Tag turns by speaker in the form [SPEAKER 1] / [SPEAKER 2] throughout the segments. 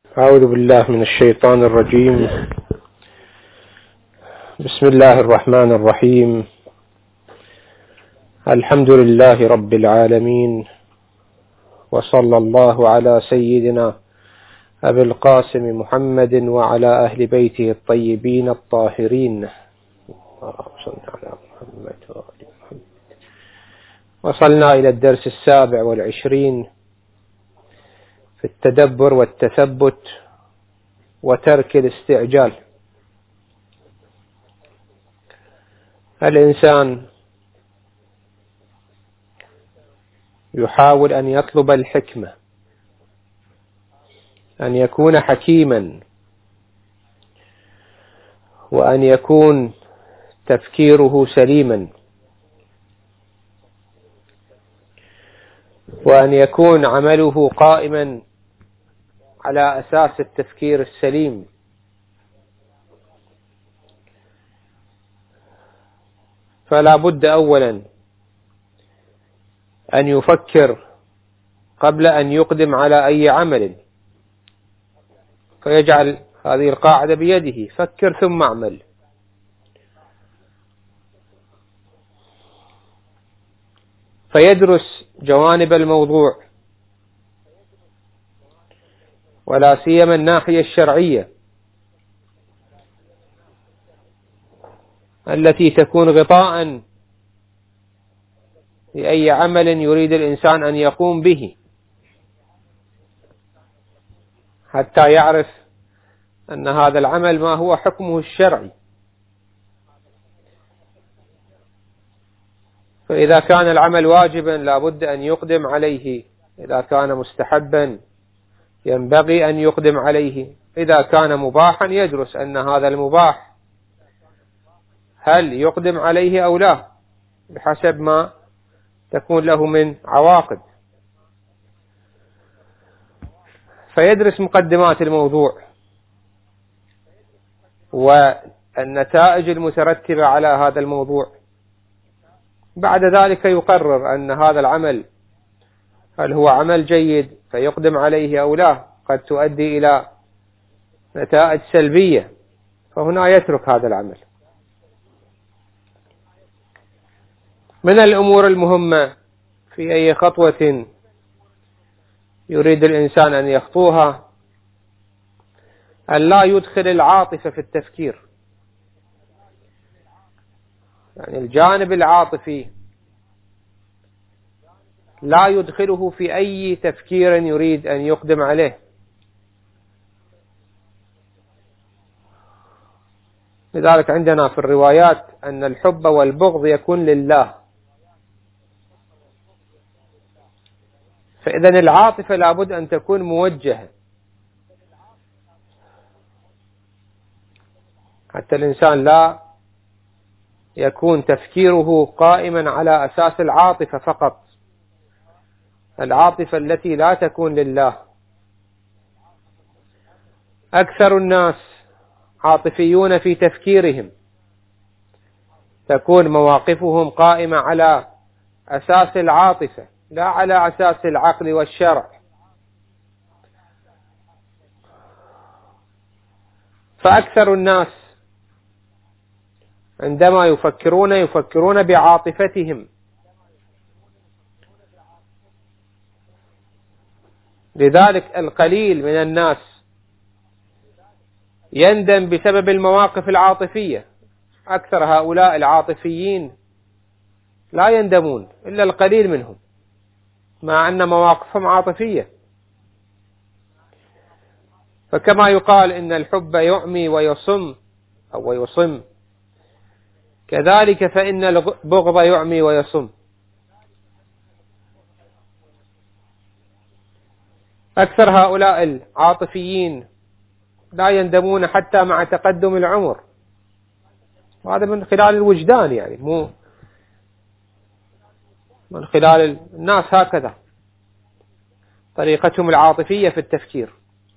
[SPEAKER 1] أعوذ بالله من الشيطان الرجيم. بسم الله الرحمن الرحيم. الحمد لله رب العالمين، وصلى الله على سيدنا أبي القاسم محمد وعلى أهل بيته الطيبين الطاهرين. وصلنا إلى الدرس 27 في التدبر والتثبت وترك الاستعجال. الإنسان يحاول أن يطلب الحكمة، أن يكون حكيما، وأن يكون تفكيره سليما، وأن يكون عمله قائما على أساس التفكير السليم. فلا بد أولا أن يفكر قبل أن يقدم على أي عمل، فيجعل هذه القاعدة بيده: فكر ثم اعمل. فيدرس جوانب الموضوع، ولا سيما الناحية الشرعية التي تكون غطاء لأي عمل يريد الإنسان أن يقوم به، حتى يعرف أن هذا العمل ما هو حكمه الشرعي. فإذا كان العمل واجبا لا بد أن يقدم عليه، إذا كان مستحبا ينبغي أن يقدم عليه، إذا كان مباحا يدرس أن هذا المباح هل يقدم عليه أو لا، بحسب ما تكون له من عواقب. فيدرس مقدمات الموضوع والنتائج المترتبة على هذا الموضوع. بعد ذلك يقرر أن هذا العمل هل هو عمل جيد فيقدم عليه أو لا، قد تؤدي إلى نتائج سلبية، فهنا يترك هذا العمل. من الأمور المهمة في أي خطوة يريد الإنسان أن يخطوها أن لا يدخل العاطفة في التفكير، يعني الجانب العاطفي لا يدخله في أي تفكير يريد أن يقدم عليه. لذلك عندنا في الروايات أن الحب والبغض يكون لله، فإذن العاطفة لابد أن تكون موجهة، حتى الإنسان لا يكون تفكيره قائما على أساس العاطفة فقط، العاطفة التي لا تكون لله. أكثر الناس عاطفيون في تفكيرهم، تكون مواقفهم قائمة على أساس العاطفة لا على أساس العقل والشرع. فأكثر الناس عندما يفكرون بعاطفتهم، لذلك القليل من الناس يندم بسبب المواقف العاطفية. أكثر هؤلاء العاطفيين لا يندمون إلا القليل منهم، مع أن مواقفهم عاطفية. فكما يقال إن الحب يعمي ويصم أو يصم، كذلك فإن البغض يعمي ويصم. أكثر هؤلاء العاطفيين لا يندمون حتى مع تقدم العمر، وهذا من خلال الوجدان، يعني مو من خلال الناس، هكذا طريقتهم العاطفية في التفكير.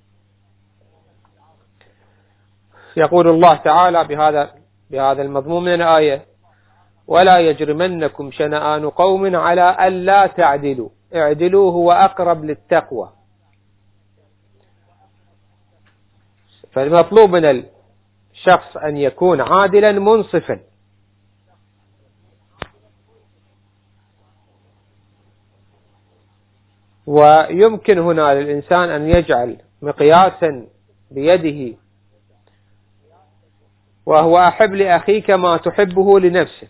[SPEAKER 1] يقول الله تعالى بهذا المضمون من الآية: ولا يجرمنكم شنآن قوم على ألا تعدلوا اعدلوا هو أقرب للتقوى. فالمطلوب من الشخص أن يكون عادلا منصفا، ويمكن هنا للإنسان أن يجعل مقياسا بيده، وهو أحب لأخيك ما تحبه لنفسك.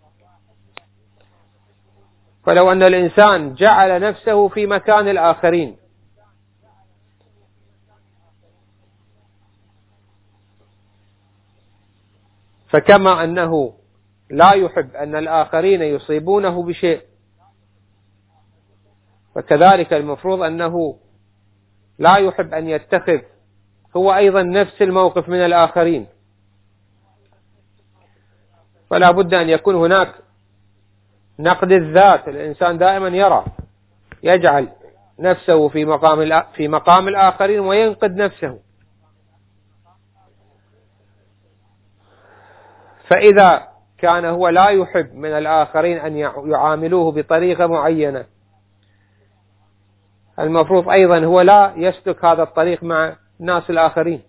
[SPEAKER 1] فلو أن الإنسان جعل نفسه في مكان الآخرين فكما أنه لا يحب أن الآخرين يصيبونه بشيء، فكذلك المفروض أنه لا يحب أن يتخذ هو أيضا نفس الموقف من الآخرين. فلا بد أن يكون هناك نقد الذات. الإنسان دائما يجعل نفسه في مقام الآخرين وينقد نفسه. فإذا كان هو لا يحب من الآخرين أن يعاملوه بطريقة معينة، المفروض أيضا هو لا يسلك هذا الطريق مع الناس الآخرين.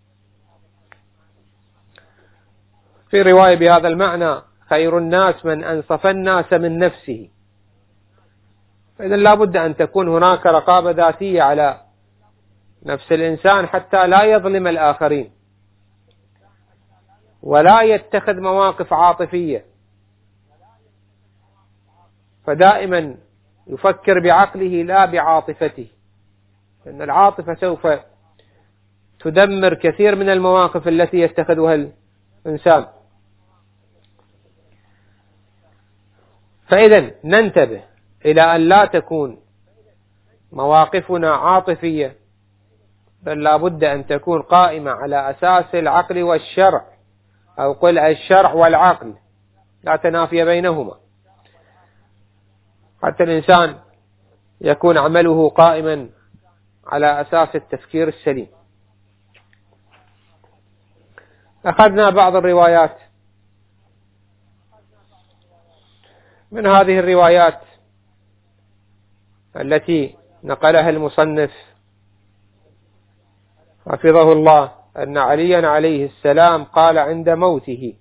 [SPEAKER 1] في رواية بهذا المعنى: خير الناس من أنصف الناس من نفسه. فإذا لا بد أن تكون هناك رقابة ذاتية على نفس الإنسان حتى لا يظلم الآخرين ولا يتخذ مواقف عاطفية، فدائما يفكر بعقله لا بعاطفته، لأن العاطفة سوف تدمر كثير من المواقف التي يتخذها الإنسان. فإذا ننتبه إلى أن لا تكون مواقفنا عاطفية، بل لا بد أن تكون قائمة على أساس العقل والشرع، أو قل الشرع والعقل، لا تنافي بينهما، حتى الإنسان يكون عمله قائما على أساس التفكير السليم. أخذنا بعض الروايات. من هذه الروايات التي نقلها المصنف حفظه الله أن عليا عليه السلام قال عند موته: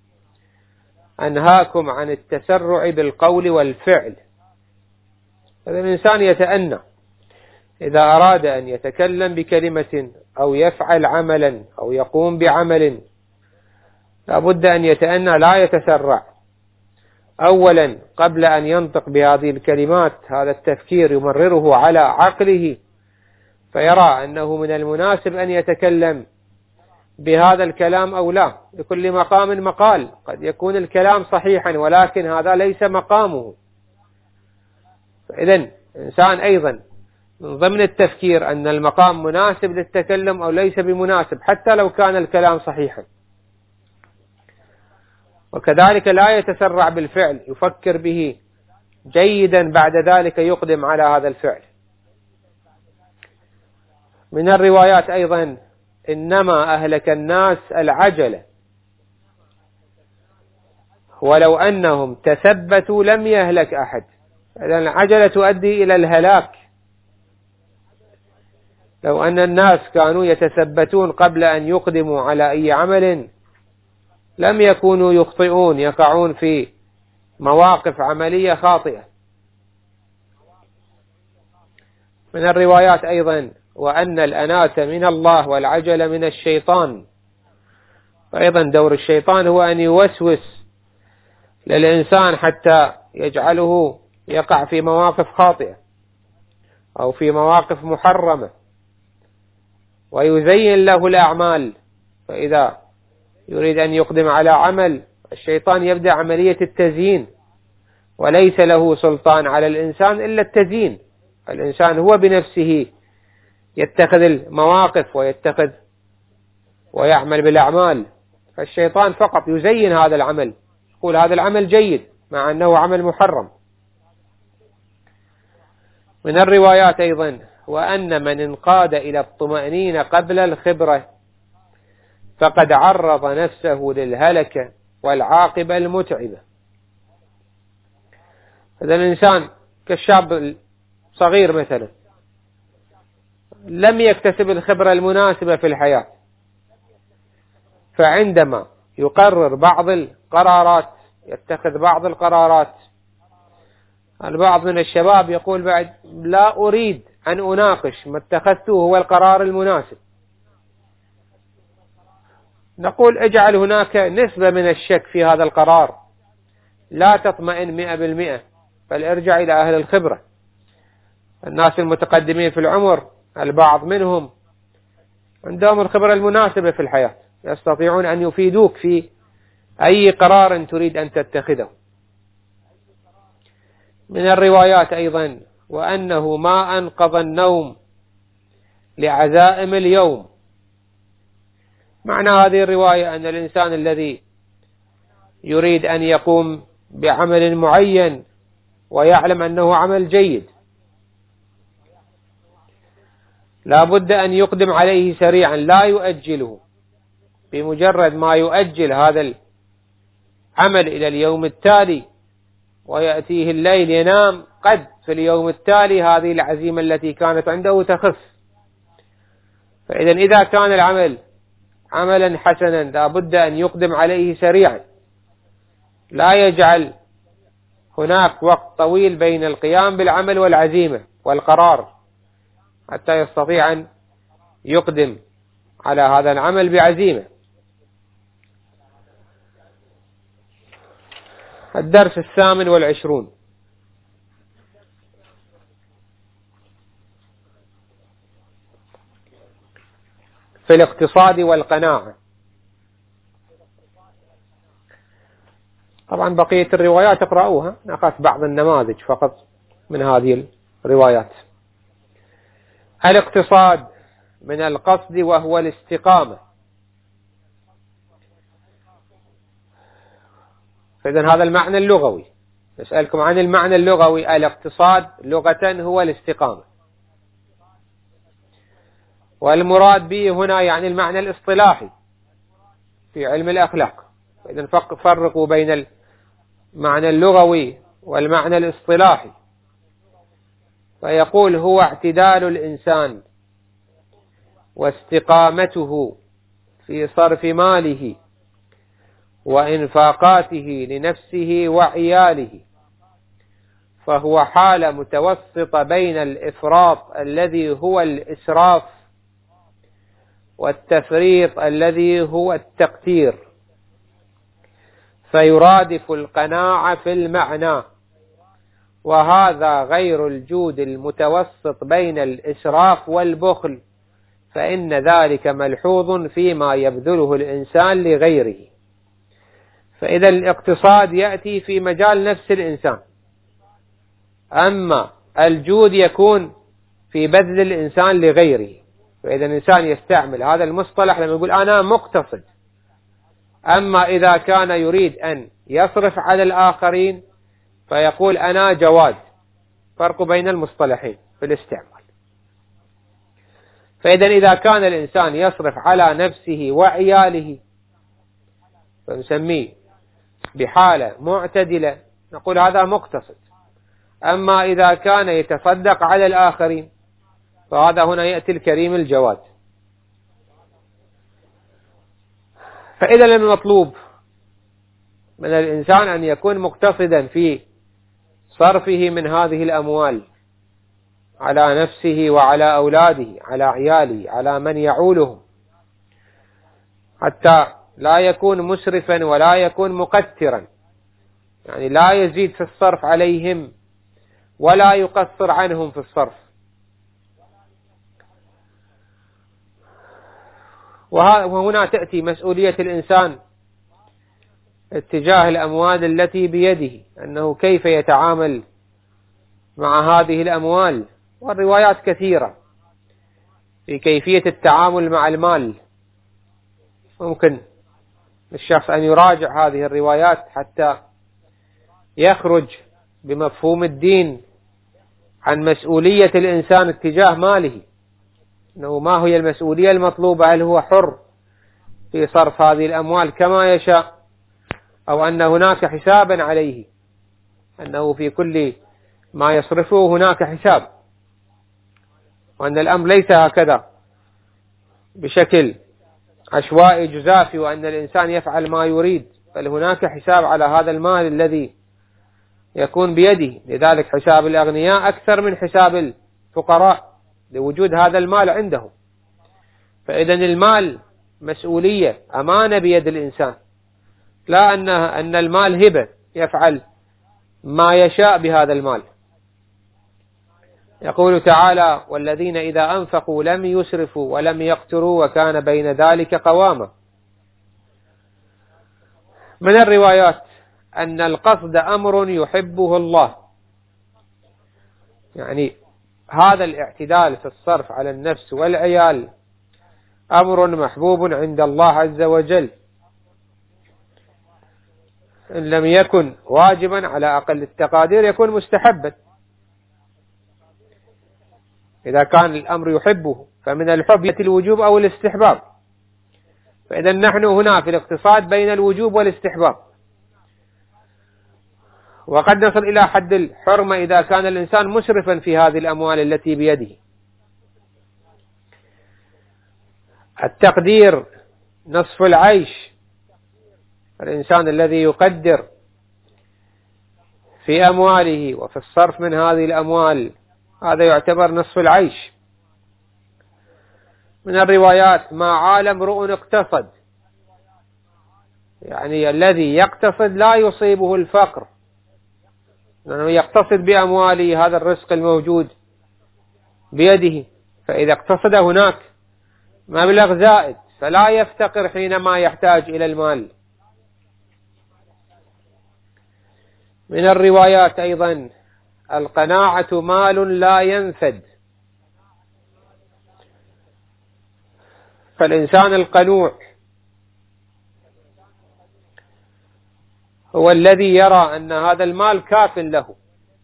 [SPEAKER 1] أنهاكم عن التسرع بالقول والفعل. هذا الإنسان يتأنى إذا أراد أن يتكلم بكلمة أو يفعل عملا أو يقوم بعمل، لا بد أن يتأنى، لا يتسرع. أولا قبل أن ينطق بهذه الكلمات هذا التفكير يمرره على عقله، فيرى أنه من المناسب أن يتكلم بهذا الكلام أو لا. لكل مقام مقال، قد يكون الكلام صحيحا ولكن هذا ليس مقامه. فإذن الإنسان أيضا من ضمن التفكير أن المقام مناسب للتكلم أو ليس بمناسب، حتى لو كان الكلام صحيحا. وكذلك لا يتسرع بالفعل، يفكر به جيدا بعد ذلك يقدم على هذا الفعل. من الروايات أيضا: إنما أهلك الناس العجلة، ولو أنهم تثبتوا لم يهلك أحد. إذن العجلة تؤدي إلى الهلاك. لو أن الناس كانوا يتثبتون قبل أن يقدموا على أي عمل لم يكونوا يخطئون، يقعون في مواقف عملية خاطئة. من الروايات أيضا: وأن الأناة من الله والعجل من الشيطان. فأيضا دور الشيطان هو أن يوسوس للإنسان حتى يجعله يقع في مواقف خاطئة أو في مواقف محرمة، ويزين له الأعمال. فإذا يريد أن يقدم على عمل، الشيطان يبدأ عملية التزيين، وليس له سلطان على الإنسان إلا التزيين. الإنسان هو بنفسه يتخذ المواقف ويتخذ ويعمل بالأعمال، فالشيطان فقط يزين هذا العمل، يقول هذا العمل جيد مع أنه عمل محرم. من الروايات أيضا: وأن من انقاد إلى الطمأنينة قبل الخبرة فقد عرض نفسه للهلكة والعاقبة المتعبة. هذا الإنسان كالشاب الصغير مثلا، لم يكتسب الخبرة المناسبة في الحياة، فعندما يقرر بعض القرارات، يتخذ بعض القرارات، البعض من الشباب يقول بعد لا أريد أن أناقش، ما اتخذته هو القرار المناسب. نقول اجعل هناك نسبة من الشك في هذا القرار، لا تطمئن 100%، بل ارجع إلى أهل الخبرة، الناس المتقدمين في العمر، البعض منهم عندهم الخبرة المناسبة في الحياة، يستطيعون أن يفيدوك في أي قرار تريد أن تتخذه. من الروايات أيضا: وأنه ما أنقض النوم لعزائم اليوم. معنى هذه الرواية أن الإنسان الذي يريد أن يقوم بعمل معين ويعلم أنه عمل جيد، لا بد أن يقدم عليه سريعا، لا يؤجله. بمجرد ما يؤجل هذا العمل إلى اليوم التالي ويأتيه الليل ينام، قد في اليوم التالي هذه العزيمة التي كانت عنده تخف. فإذا إذا كان العمل عملا حسنا لا بد أن يقدم عليه سريعا، لا يجعل هناك وقت طويل بين القيام بالعمل والعزيمة والقرار حتى يستطيع أن يقدم على هذا العمل بعزيمة. الدرس 28 في الاقتصاد والقناعة. طبعا بقية الروايات اقرأوها، أخذت بعض النماذج فقط من هذه الروايات. الاقتصاد من القصد وهو الاستقامة. فإذن هذا المعنى اللغوي. نسألكم عن المعنى اللغوي. الاقتصاد لغة هو الاستقامة، والمراد به هنا يعني المعنى الاصطلاحي في علم الأخلاق. إذن فرقوا بين المعنى اللغوي والمعنى الاصطلاحي. فيقول هو اعتدال الإنسان واستقامته في صرف ماله وإنفاقاته لنفسه وعياله، فهو حالة متوسطة بين الإفراط الذي هو الإسراف والتفريط الذي هو التقتير، فيرادف القناعة في المعنى، وهذا غير الجود المتوسط بين الإسراف والبخل، فإن ذلك ملحوظ فيما يبذله الإنسان لغيره. فإذا الاقتصاد يأتي في مجال نفس الإنسان، أما الجود يكون في بذل الإنسان لغيره. فإذا الإنسان يستعمل هذا المصطلح لما يقول أنا مقتصد. أما إذا كان يريد أن يصرف على الآخرين فيقول أنا جواد. فرق بين المصطلحين في الاستعمال. فإذا إذا كان الإنسان يصرف على نفسه وعياله فنسميه بحالة معتدلة، نقول هذا مقتصد. أما إذا كان يتصدق على الآخرين فهذا هنا يأتي الكريم الجواد. فإذا المطلوب من الإنسان أن يكون مقتصدا في صرفه من هذه الأموال على نفسه وعلى أولاده، على عياله، على من يعولهم، حتى لا يكون مسرفا ولا يكون مقترا، يعني لا يزيد في الصرف عليهم ولا يقصر عنهم في الصرف. وهنا تأتي مسؤولية الإنسان اتجاه الأموال التي بيده، أنه كيف يتعامل مع هذه الأموال. والروايات كثيرة في كيفية التعامل مع المال. ممكن الشخص أن يراجع هذه الروايات حتى يخرج بمفهوم الدين عن مسؤولية الإنسان اتجاه ماله، أنه ما هي المسؤولية المطلوبة، هل هو حر في صرف هذه الأموال كما يشاء، أو أن هناك حسابا عليه، أنه في كل ما يصرفه هناك حساب، وأن الأمر ليس هكذا بشكل عشوائي جزافي وأن الإنسان يفعل ما يريد، بل هناك حساب على هذا المال الذي يكون بيده. لذلك حساب الأغنياء أكثر من حساب الفقراء لوجود هذا المال عندهم. فإذا المال مسؤولية، أمانة بيد الإنسان، لا أن المال هبة يفعل ما يشاء بهذا المال. يقول تعالى: والذين إذا أنفقوا لم يسرفوا ولم يقتروا وكان بين ذلك قواما. من الروايات أن القصد أمر يحبه الله، يعني هذا الاعتدال في الصرف على النفس والعيال أمر محبوب عند الله عز وجل، إن لم يكن واجبا على أقل التقادير يكون مستحبا. إذا كان الأمر يحبه فمن الحب يأتي الوجوب أو الاستحباب، فإذا نحن هنا في الاقتصاد بين الوجوب والاستحباب، وقد نصل إلى حد الحرمة إذا كان الإنسان مسرفا في هذه الأموال التي بيده. التقدير نصف العيش، الإنسان الذي يقدر في أمواله وفي الصرف من هذه الأموال هذا يعتبر نصف العيش. من الروايات: ما عال امرؤ اقتصد، يعني الذي يقتصد لا يصيبه الفقر، لأنه يقتصد بأمواله هذا الرزق الموجود بيده، فإذا اقتصد هناك مبلغ زائد فلا يفتقر حينما يحتاج إلى المال. من الروايات أيضا: القناعة مال لا ينفد، فالإنسان القنوع هو الذي يرى أن هذا المال كاف له.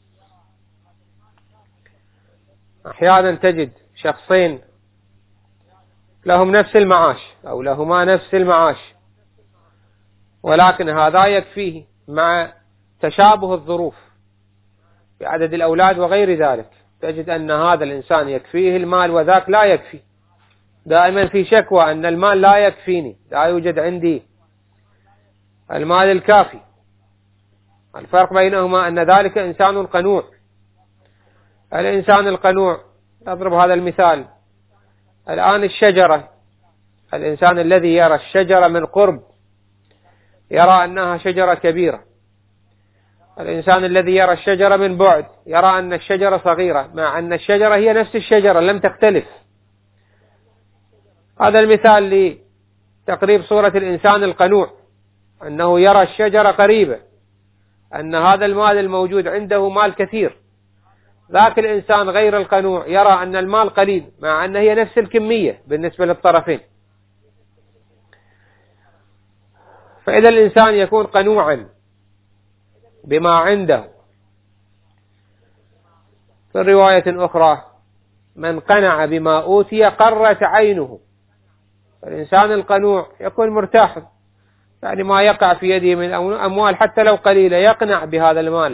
[SPEAKER 1] أحيانا تجد شخصين لهم نفس المعاش أو لهما نفس المعاش، ولكن هذا يكفيه مع تشابه الظروف بعدد الأولاد وغير ذلك، تجد أن هذا الإنسان يكفيه المال وذاك لا يكفي، دائما في شكوى أن المال لا يكفيني، لا يوجد عندي المال الكافي. الفرق بينهما أن ذلك إنسان قنوع. الإنسان القنوع، أضرب هذا المثال الآن: الشجرة، الإنسان الذي يرى الشجرة من قرب يرى أنها شجرة كبيرة، الإنسان الذي يرى الشجرة من بعد يرى أن الشجرة صغيرة، مع أن الشجرة هي نفس الشجرة لم تختلف. هذا المثال لتقريب صورة الإنسان القنوع، أنه يرى الشجرة قريبة، أن هذا المال الموجود عنده مال كثير. ذاك الإنسان غير القنوع يرى أن المال قليل، مع أن هي نفس الكمية بالنسبة للطرفين. فإذا الإنسان يكون قنوعا بما عنده. في رواية أخرى: من قنع بما أوتي قرت عينه. الإنسان القنوع يكون مرتاح، يعني ما يقع في يده من أموال حتى لو قليلة يقنع بهذا المال،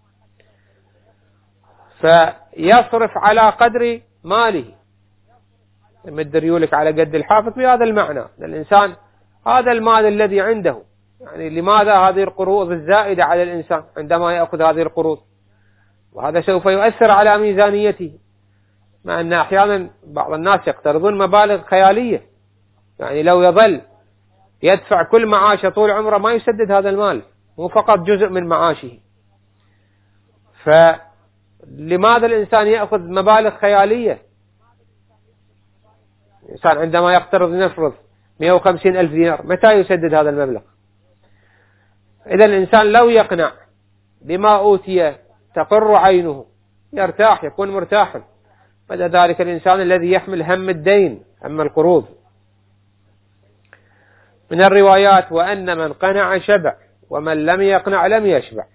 [SPEAKER 1] فيصرف على قدر ماله، يمد ريولك على قد الحافظ بهذا المعنى. الإنسان هذا المال الذي عنده، يعني لماذا هذه القروض الزائدة على الإنسان عندما يأخذ هذه القروض؟ وهذا سوف يؤثر على ميزانيته، مع أن أحيانا بعض الناس يقترضون مبالغ خيالية، يعني لو يظل يدفع كل معاشه طول عمره ما يسدد هذا المال، مو فقط جزء من معاشه. فلماذا الإنسان يأخذ مبالغ خيالية؟ الإنسان عندما يقترض نفرض 150,000 دينار متى يسدد هذا المبلغ؟ إذا الإنسان لو يقنع بما أوتي تقر عينه، يرتاح، يكون مرتاحا. فذلك الإنسان الذي يحمل هم الدين، هم القروض. من الروايات: وأن من قنع شبع ومن لم يقنع لم يشبع.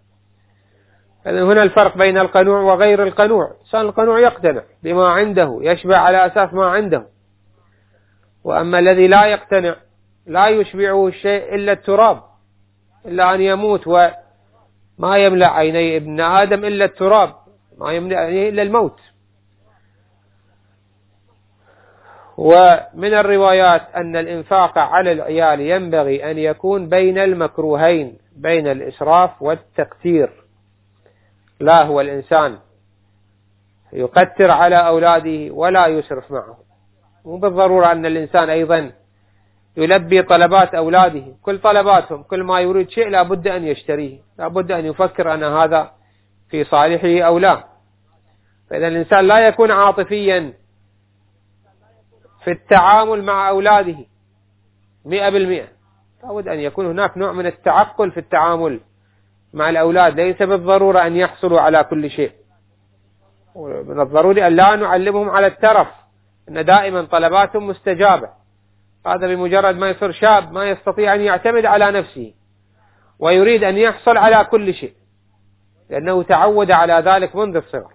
[SPEAKER 1] هنا الفرق بين القنوع وغير القنوع. الإنسان القنوع يقتنع بما عنده، يشبع على أساس ما عنده. وأما الذي لا يقتنع لا يشبعه الشيء إلا التراب، إلا أن يموت، وما يملأ عيني ابن آدم إلا التراب، ما يملأ عينيه إلا الموت. ومن الروايات أن الإنفاق على العيال ينبغي أن يكون بين المكروهين، بين الإسراف والتقتير. لا هو الإنسان يقتر على أولاده ولا يسرف معهم. مو بالضرورة أن الإنسان أيضا يلبي طلبات أولاده، كل طلباتهم، كل ما يريد شيء لابد أن يشتريه، لابد أن يفكر أن هذا في صالحه أو لا. فإذا الإنسان لا يكون عاطفيا في التعامل مع أولاده 100%، لابد أن يكون هناك نوع من التعقل في التعامل مع الأولاد. ليس بالضرورة أن يحصلوا على كل شيء، من الضروري أن لا نعلمهم على الترف، أن دائما طلباتهم مستجابة. هذا بمجرد ما يصير شاب ما يستطيع أن يعتمد على نفسه ويريد أن يحصل على كل شيء، لأنه تعود على ذلك منذ الصغر.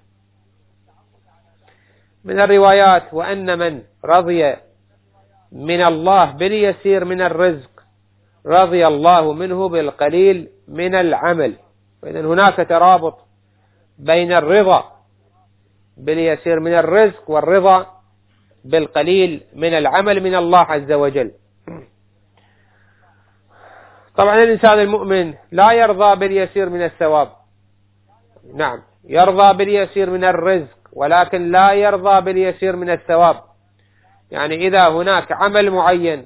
[SPEAKER 1] من الروايات: وأن من رضي من الله باليسير من الرزق رضي الله منه بالقليل من العمل. فإذا هناك ترابط بين الرضا باليسير من الرزق والرضا بالقليل من العمل من الله عز وجل. طبعا الإنسان المؤمن لا يرضى باليسير من الثواب، نعم يرضى باليسير من الرزق، ولكن لا يرضى باليسير من الثواب. يعني إذا هناك عمل معين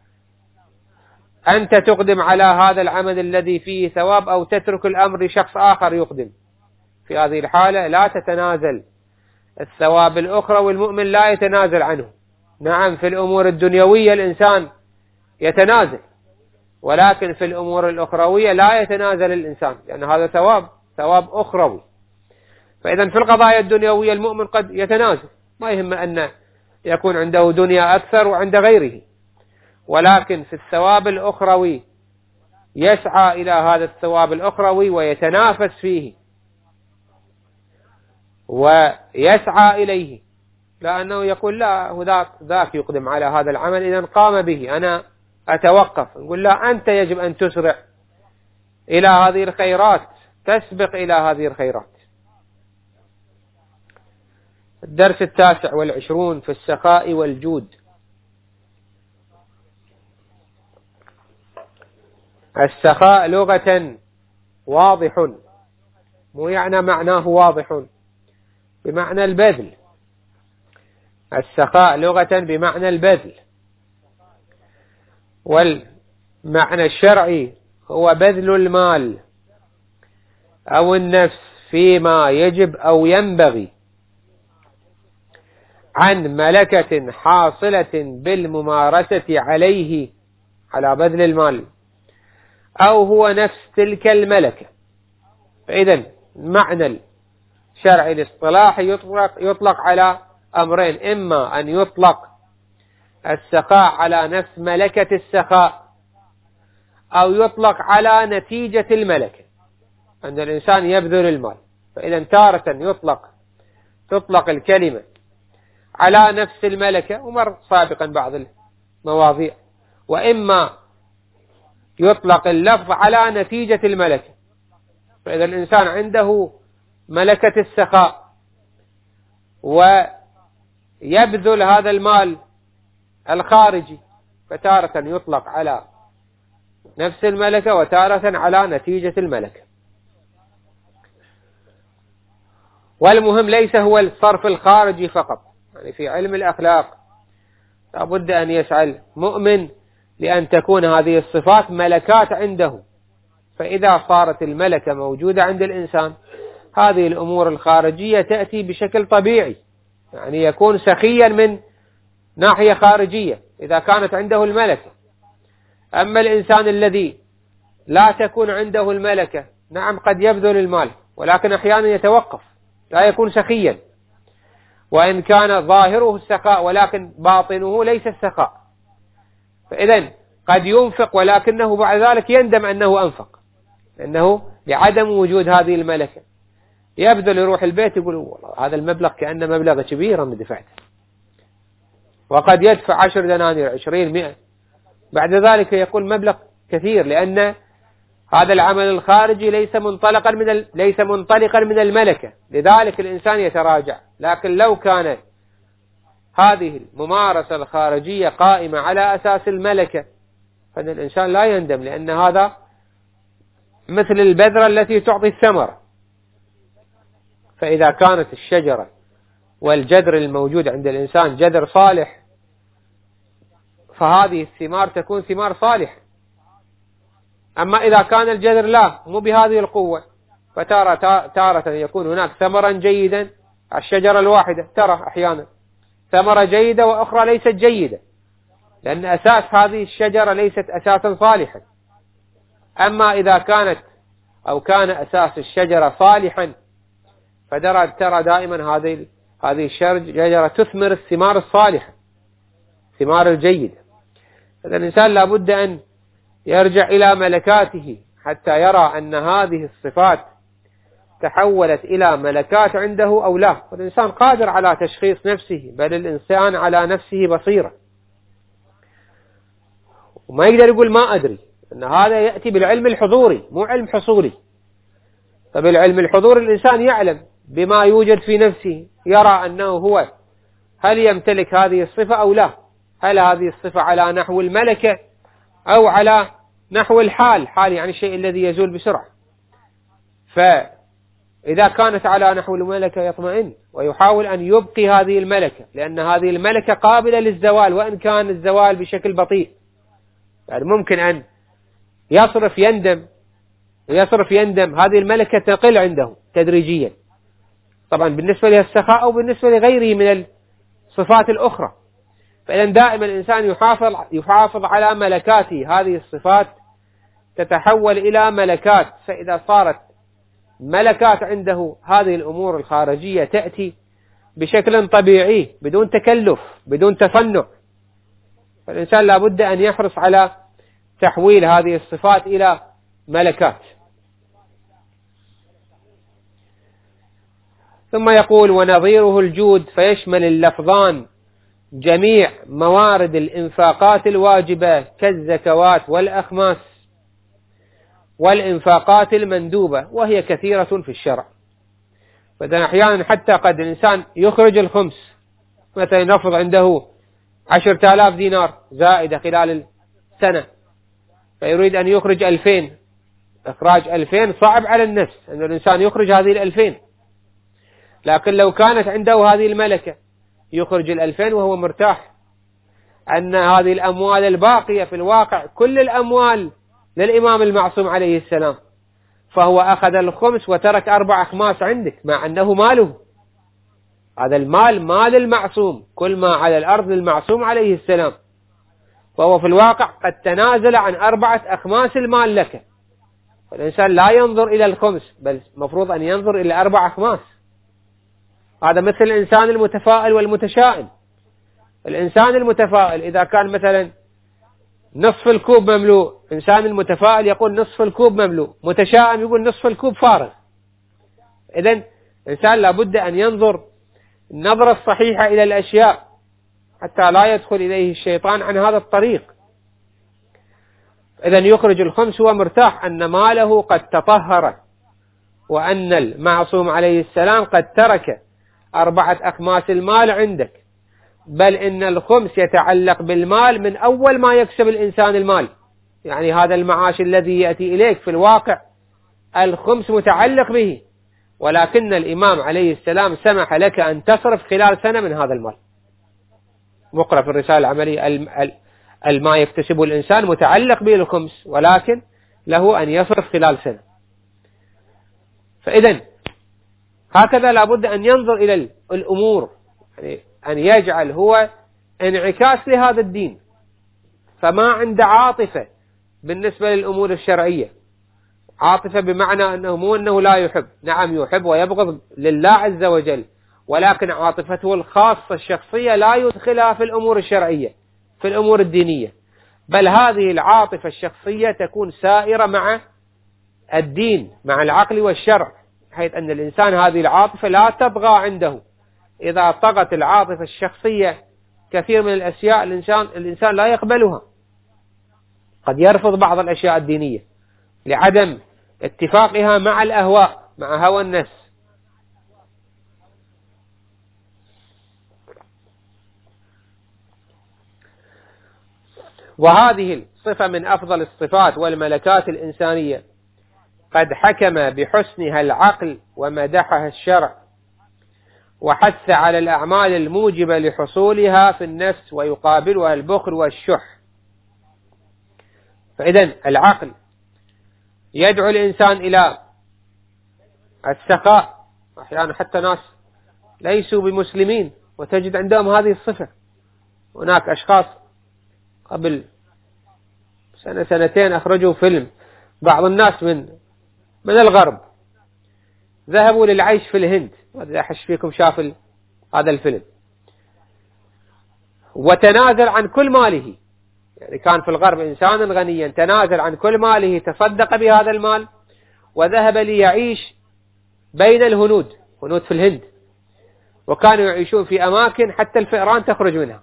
[SPEAKER 1] أنت تقدم على هذا العمل الذي فيه ثواب، أو تترك الأمر لشخص آخر يقدم، في هذه الحالة لا تتنازل. الثواب الأخرى والمؤمن لا يتنازل عنه. نعم في الأمور الدنيوية الإنسان يتنازل، ولكن في الأمور الأخروية لا يتنازل الإنسان، لأن هذا ثواب أخروي. فإذا في القضايا الدنيوية المؤمن قد يتنازل، ما يهم أن يكون عنده دنيا أكثر وعند غيره، ولكن في الثواب الأخروي يسعى إلى هذا الثواب الأخروي ويتنافس فيه ويسعى إليه، لأنه يقول لا ذاك يقدم على هذا العمل، إذا قام به أنا أتوقف. نقول لا، أنت يجب أن تسرع إلى هذه الخيرات، تسبق إلى هذه الخيرات. الدرس 29 في السخاء والجود. السخاء لغة واضح، مو يعني معناه واضح، بمعنى البذل. السخاء لغة بمعنى البذل، والمعنى الشرعي هو بذل المال أو النفس فيما يجب أو ينبغي عن ملكة حاصلة بالممارسة عليه، على بذل المال، أو هو نفس تلك الملكة. فإذا المعنى الشرعي الاصطلاحي يطلق على أمرين: إما أن يطلق السخاء على نفس ملكة السخاء، أو يطلق على نتيجة الملكة، أن الإنسان يبذل المال. فإذا تارة تطلق الكلمة على نفس الملكة، ومر سابقا بعض المواضيع، وإما يطلق اللفظ على نتيجة الملكة. فإذا الإنسان عنده ملكة السخاء ويبذل هذا المال الخارجي، فتارة يطلق على نفس الملكة وتارة على نتيجة الملكة. والمهم ليس هو الصرف الخارجي فقط، يعني في علم الأخلاق لابد أن يسعى المؤمن لأن تكون هذه الصفات ملكات عنده. فإذا صارت الملكة موجودة عند الإنسان، هذه الأمور الخارجية تأتي بشكل طبيعي، يعني يكون سخيا من ناحية خارجية إذا كانت عنده الملكة. أما الإنسان الذي لا تكون عنده الملكة، نعم قد يبذل المال، ولكن أحيانا يتوقف، لا يكون سخيا، وإن كان ظاهره السخاء ولكن باطنه ليس السخاء. فإذا قد ينفق ولكنه بعد ذلك يندم أنه أنفق، لأنه لعدم وجود هذه الملكة. يبذل يروح البيت يقول والله هذا المبلغ كأنه مبلغ كبير من دفعته، وقد يدفع 10 دنانير 20 100، بعد ذلك يقول مبلغ كثير، لأن هذا العمل الخارجي ليس منطلقا من الملكة، لذلك الإنسان يتراجع. لكن لو كان هذه الممارسة الخارجية قائمة على أساس الملكة، فإن الإنسان لا يندم، لأن هذا مثل البذرة التي تعطي الثمر. فإذا كانت الشجرة والجذر الموجود عند الإنسان جذر صالح، فهذه الثمار تكون ثمار صالحة. أما إذا كان الجذر لا مو بهذه القوة، فتارة يكون هناك ثمرا جيدا. الشجرة الواحدة ترى أحيانا ثمرة جيدة وأخرى ليست جيدة، لأن أساس هذه الشجرة ليست أساسا صالحا. أما إذا كانت أو كان أساس الشجرة صالحا، ترى دائما هذه الشجرة تثمر الثمار الصالحة، الثمار الجيدة. فإذا الإنسان لابد أن يرجع إلى ملكاته حتى يرى أن هذه الصفات تحولت إلى ملكات عنده أو لا. والإنسان قادر على تشخيص نفسه، بل الإنسان على نفسه بصيرة، وما يقدر يقول ما أدري، أن هذا يأتي بالعلم الحضوري مو علم حصولي. فبالعلم الحضوري الإنسان يعلم بما يوجد في نفسه، يرى أنه هو هل يمتلك هذه الصفة أو لا، هل هذه الصفة على نحو الملكة أو على نحو الحال يعني الشيء الذي يزول بسرعة. فإذا كانت على نحو الملكة يطمئن ويحاول أن يبقي هذه الملكة، لأن هذه الملكة قابلة للزوال، وإن كان الزوال بشكل بطيء. يعني ممكن أن يصرف يندم هذه الملكة تقل عنده تدريجيا، طبعا بالنسبة له السخاء أو بالنسبة لغيره من الصفات الأخرى. فإذا دائما الإنسان يحافظ على ملكاته، هذه الصفات تتحول إلى ملكات. فإذا صارت ملكات عنده، هذه الأمور الخارجية تأتي بشكل طبيعي بدون تكلف بدون تصنع. فالإنسان لابد أن يحرص على تحويل هذه الصفات إلى ملكات. ثم يقول: ونظيره الجود، فيشمل اللفظان جميع موارد الإنفاقات الواجبة كالزكوات والأخماس والإنفاقات المندوبة، وهي كثيرة في الشرع. فإذا أحيانا حتى قد الإنسان يخرج الخمس، مثلا نفرض عنده 10,000 دينار زائدة خلال السنة، فيريد أن يخرج 2000. إخراج 2000 صعب على النفس أن الإنسان يخرج هذه 2000، لكن لو كانت عنده هذه الملكة يخرج 2000 وهو مرتاح. أن هذه الأموال الباقية في الواقع كل الأموال للإمام المعصوم عليه السلام، فهو أخذ الخمس وترك 4 أخماس عندك، مع أنه ماله. هذا المال مال المعصوم، كل ما على الأرض للمعصوم عليه السلام، فهو في الواقع قد تنازل عن 4 أخماس المال لك. فالإنسان لا ينظر إلى الخمس، بل مفروض أن ينظر إلى 4 أخماس. هذا مثل الإنسان المتفائل والمتشائم. الإنسان المتفائل إذا كان مثلا نصف الكوب مملوء، إنسان المتفائل يقول نصف الكوب مملوء، متشائم يقول نصف الكوب فارغ. إذن الإنسان لابد أن ينظر النظرة الصحيحة إلى الأشياء حتى لا يدخل إليه الشيطان عن هذا الطريق. إذن يخرج الخمس هو مرتاح أن ماله قد تطهر، وأن المعصوم عليه السلام قد ترك 4 أخماس المال عندك، بل إن الخمس يتعلق بالمال من أول ما يكسب الإنسان المال. يعني هذا المعاش الذي يأتي إليك في الواقع الخمس متعلق به، ولكن الإمام عليه السلام سمح لك أن تصرف خلال سنة من هذا المال. مقرأ في الرسالة العملية: ما يكتسبه الإنسان متعلق به الخمس، ولكن له أن يصرف خلال سنة. فإذا هكذا لابد أن ينظر إلى الأمور، يعني أن يجعل هو انعكاس لهذا الدين. فما عنده عاطفة بالنسبة للأمور الشرعية، عاطفة بمعنى أنه مو أنه لا يحب، نعم يحب ويبغض لله عز وجل، ولكن عاطفته الخاصة الشخصية لا يدخلها في الأمور الشرعية، في الأمور الدينية، بل هذه العاطفة الشخصية تكون سائرة مع الدين، مع العقل والشرع، حيث أن الإنسان هذه العاطفة لا تطغى عنده. إذا طغت العاطفة الشخصية كثير من الأشياء الإنسان لا يقبلها، قد يرفض بعض الأشياء الدينية لعدم اتفاقها مع الأهواء، مع هوى النفس. وهذه الصفة من أفضل الصفات والملكات الإنسانية، قد حكم بحسنها العقل ومدحها الشرع، وحث على الأعمال الموجبة لحصولها في النفس، ويقابلها البخل والشح. فإذن العقل يدعو الإنسان إلى السخاء. أحيانا حتى ناس ليسوا بمسلمين وتجد عندهم هذه الصفة. هناك أشخاص قبل سنة سنتين أخرجوا فيلم، بعض الناس من الغرب ذهبوا للعيش في الهند، وإذا أحش فيكم شاف هذا الفيلم، وتنازل عن كل ماله. يعني كان في الغرب إنسانا غنيا، تنازل عن كل ماله، تصدق بهذا المال وذهب ليعيش بين الهنود في الهند، وكانوا يعيشون في أماكن حتى الفئران تخرج منها.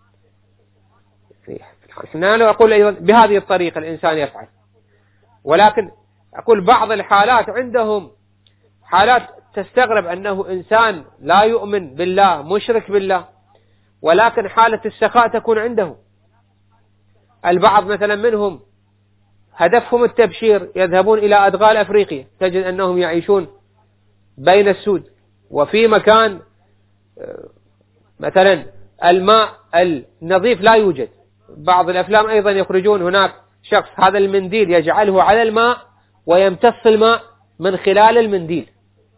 [SPEAKER 1] أنا لا أقول أيضا بهذه الطريقة الإنسان يفعل، ولكن أقول بعض الحالات عندهم حالات تستغرب أنه إنسان لا يؤمن بالله، مشرك بالله، ولكن حالة السخاء تكون عنده. البعض مثلا منهم هدفهم التبشير، يذهبون إلى أدغال أفريقيا، تجد أنهم يعيشون بين السود، وفي مكان مثلا الماء النظيف لا يوجد. بعض الأفلام أيضا يخرجون هناك شخص هذا المنديل يجعله على الماء ويمتص الماء من خلال المنديل.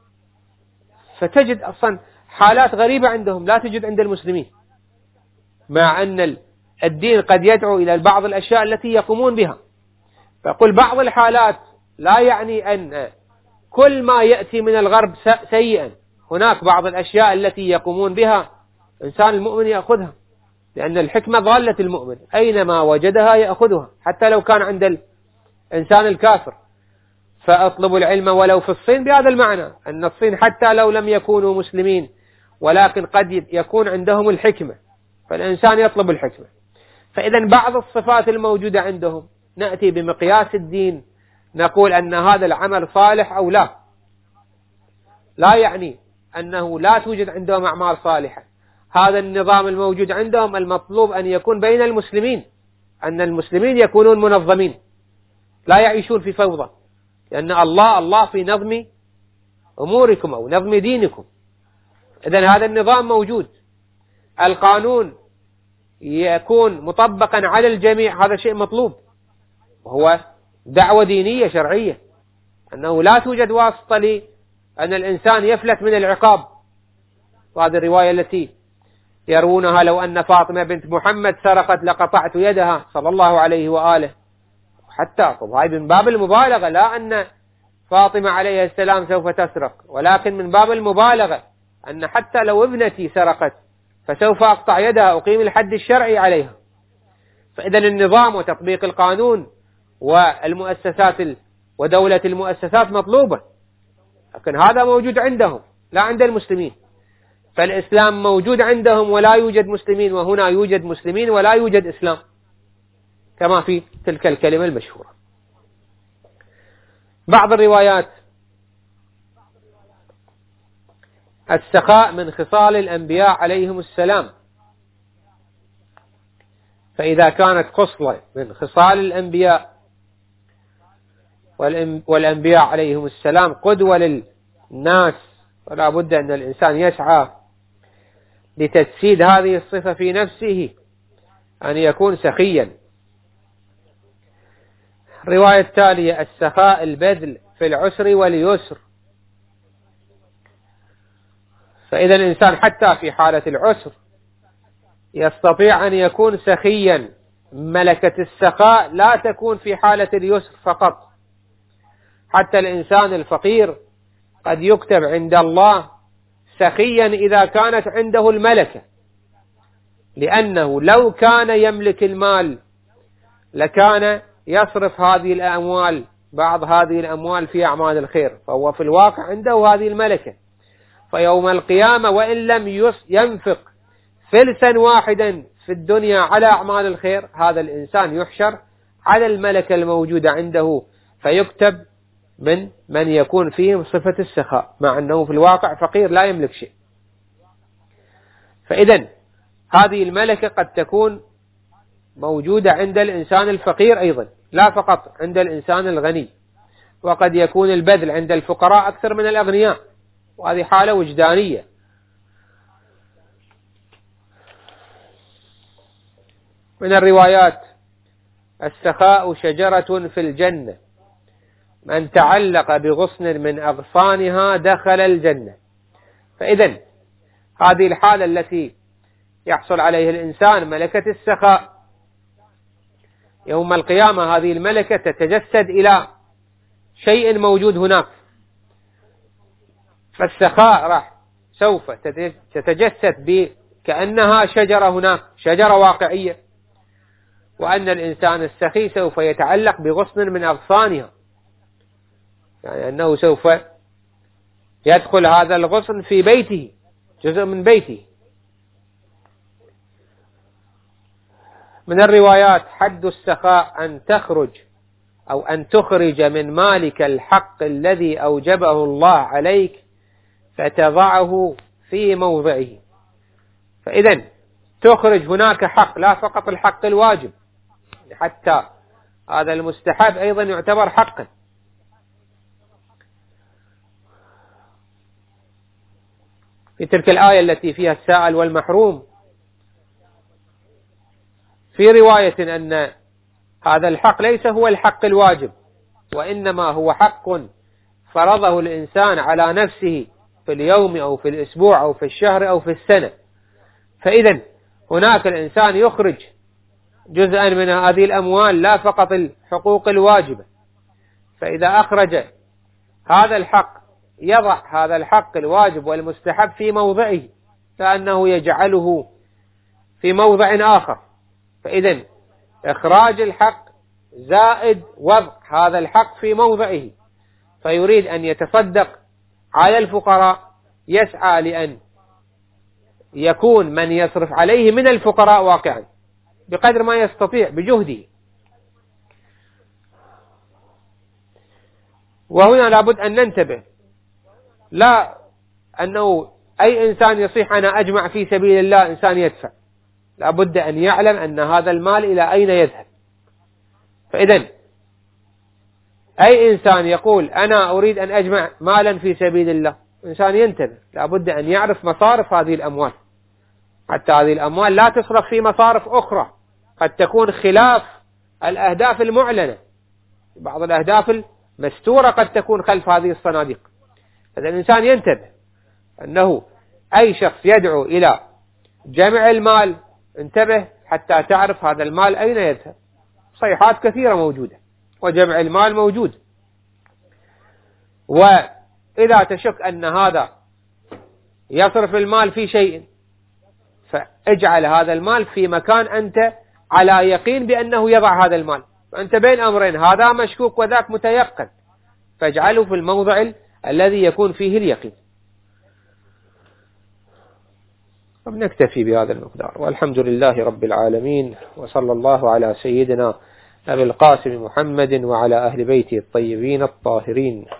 [SPEAKER 1] فتجد أصلا حالات غريبة عندهم لا تجد عند المسلمين، مع أن الدين قد يدعو إلى بعض الأشياء التي يقومون بها. فقل بعض الحالات لا يعني أن كل ما يأتي من الغرب سيئا، هناك بعض الأشياء التي يقومون بها إنسان المؤمن يأخذها، لأن الحكمة ضالة المؤمن، أينما وجدها يأخذها حتى لو كان عند الإنسان الكافر. فأطلبوا العلم ولو في الصين، بهذا المعنى أن الصين حتى لو لم يكونوا مسلمين ولكن قد يكون عندهم الحكمة، فالإنسان يطلب الحكمة. فإذا بعض الصفات الموجودة عندهم نأتي بمقياس الدين نقول أن هذا العمل صالح أو لا. لا يعني أنه لا توجد عندهم أعمال صالحة. هذا النظام الموجود عندهم المطلوب أن يكون بين المسلمين، أن المسلمين يكونون منظمين لا يعيشون في فوضى، لأن الله في نظم أموركم أو نظم دينكم. إذن هذا النظام موجود، القانون يكون مطبقا على الجميع، هذا شيء مطلوب، وهو دعوة دينية شرعية، أنه لا توجد واسطة لأن الإنسان يفلت من العقاب. وهذه الرواية التي يروونها لو أن فاطمة بنت محمد سرقت لقطعت يدها صلى الله عليه وآله. حتى هاي من باب المبالغة، لا أن فاطمة عليه السلام سوف تسرق، ولكن من باب المبالغة أن حتى لو ابنتي سرقت فسوف أقطع يدها، أقيم الحد الشرعي عليها. فإذا النظام وتطبيق القانون والمؤسسات ودولة المؤسسات مطلوبة، لكن هذا موجود عندهم لا عند المسلمين. فالإسلام موجود عندهم ولا يوجد مسلمين، وهنا يوجد مسلمين ولا يوجد إسلام، كما في تلك الكلمة المشهورة. بعض الروايات: السخاء من خصال الأنبياء عليهم السلام، فإذا كانت خصلة من خصال الأنبياء والأنبياء عليهم السلام قدوة للناس، فلا بد أن الإنسان يسعى لتجسيد هذه الصفة في نفسه، أن يكون سخيا. الرواية التالية: السخاء البذل في العسر واليسر، فإذا الإنسان حتى في حالة العسر يستطيع أن يكون سخيا. ملكة السخاء لا تكون في حالة اليسر فقط، حتى الإنسان الفقير قد يكتب عند الله سخيا إذا كانت عنده الملكة، لأنه لو كان يملك المال لكان يصرف هذه الأموال، بعض هذه الأموال في أعمال الخير، فهو في الواقع عنده هذه الملكة. فيوم القيامة وإن لم ينفق فلسا واحدا في الدنيا على أعمال الخير، هذا الإنسان يحشر على الملكة الموجودة عنده، فيكتب من يكون فيهم صفة السخاء، مع أنه في الواقع فقير لا يملك شيء. فإذا هذه الملكة قد تكون موجودة عند الإنسان الفقير أيضا، لا فقط عند الإنسان الغني، وقد يكون البذل عند الفقراء أكثر من الأغنياء، وهذه حالة وجدانية. من الروايات: السخاء شجرة في الجنة، من تعلق بغصن من أغصانها دخل الجنة. فإذا هذه الحالة التي يحصل عليها الإنسان ملكة السخاء، يوم القيامة هذه الملكة تتجسد إلى شيء موجود هناك، فالسخاء سوف تتجسد كأنها شجرة هناك، شجرة واقعية، وأن الإنسان السخي سوف يتعلق بغصن من أغصانها، يعني أنه سوف يدخل هذا الغصن في بيته، جزء من بيته. من الروايات: حد السخاء أن تخرج أو أن تخرج من مالك الحق الذي أوجبه الله عليك فتضعه في موضعه. فإذا تخرج هناك حق، لا فقط الحق الواجب، حتى هذا المستحب أيضا يعتبر حقا. في تلك الآية التي فيها السائل والمحروم في رواية أن هذا الحق ليس هو الحق الواجب، وإنما هو حق فرضه الإنسان على نفسه في اليوم أو في الأسبوع أو في الشهر أو في السنة. فإذا هناك الإنسان يخرج جزءا من هذه الأموال، لا فقط الحقوق الواجبة. فإذا أخرج هذا الحق يضع هذا الحق الواجب والمستحب في موضعه، كأنه يجعله في موضع آخر. فإذا إخراج الحق زائد وضع هذا الحق في موضعه، فيريد أن يتصدق على الفقراء، يسعى لأن يكون من يصرف عليه من الفقراء واقعا بقدر ما يستطيع بجهده. وهنا لابد أن ننتبه، لا أنه أي إنسان يصيح أنا أجمع في سبيل الله إنسان يدفع، لابد أن يعلم أن هذا المال إلى أين يذهب. فإذا أي إنسان يقول أنا أريد أن أجمع مالا في سبيل الله، إنسان ينتبه، لابد أن يعرف مصارف هذه الأموال، حتى هذه الأموال لا تصرف في مصارف أخرى قد تكون خلاف الأهداف المعلنة. بعض الأهداف المستورة قد تكون خلف هذه الصناديق. هذا الإنسان ينتبه أنه أي شخص يدعو إلى جمع المال انتبه حتى تعرف هذا المال أين يذهب. صيحات كثيرة موجودة وجمع المال موجود، وإذا تشك أن هذا يصرف المال في شيء فاجعل هذا المال في مكان أنت على يقين بأنه يضع هذا المال، فأنت بين أمرين، هذا مشكوك وذاك متيقن، فاجعله في الموضع الذي يكون فيه اليقين. نكتفي بهذا المقدار، والحمد لله رب العالمين، وصلى الله على سيدنا أبي القاسم محمد وعلى أهل بيته الطيبين الطاهرين.